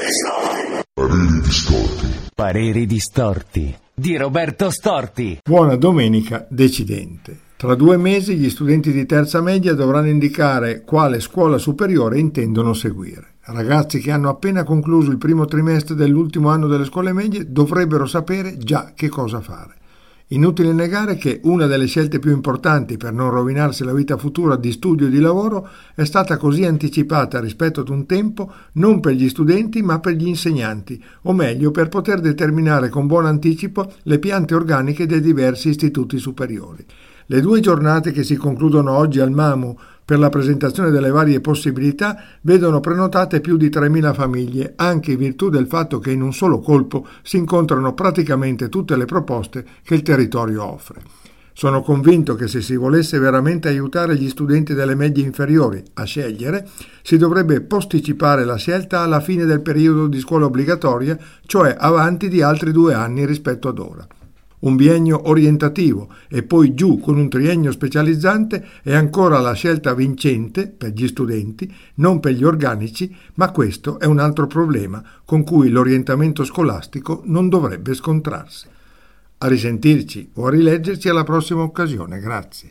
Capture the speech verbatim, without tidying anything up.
Pareri distorti. Pareri distorti di Roberto Storti. Buona domenica decidente. Tra due mesi gli studenti di terza media dovranno indicare quale scuola superiore intendono seguire. Ragazzi che hanno appena concluso il primo trimestre dell'ultimo anno delle scuole medie dovrebbero sapere già che cosa fare. Inutile negare che una delle scelte più importanti per non rovinarsi la vita futura di studio e di lavoro è stata così anticipata rispetto ad un tempo non per gli studenti ma per gli insegnanti, o meglio per poter determinare con buon anticipo le piante organiche dei diversi istituti superiori. Le due giornate che si concludono oggi al MAMU per la presentazione delle varie possibilità vedono prenotate più di tremila famiglie, anche in virtù del fatto che in un solo colpo si incontrano praticamente tutte le proposte che il territorio offre. Sono convinto che se si volesse veramente aiutare gli studenti delle medie inferiori a scegliere, si dovrebbe posticipare la scelta alla fine del periodo di scuola obbligatoria, cioè avanti di altri due anni rispetto ad ora. Un biennio orientativo e poi giù con un triennio specializzante è ancora la scelta vincente per gli studenti, non per gli organici, ma questo è un altro problema con cui l'orientamento scolastico non dovrebbe scontrarsi. A risentirci o a rileggerci alla prossima occasione. Grazie.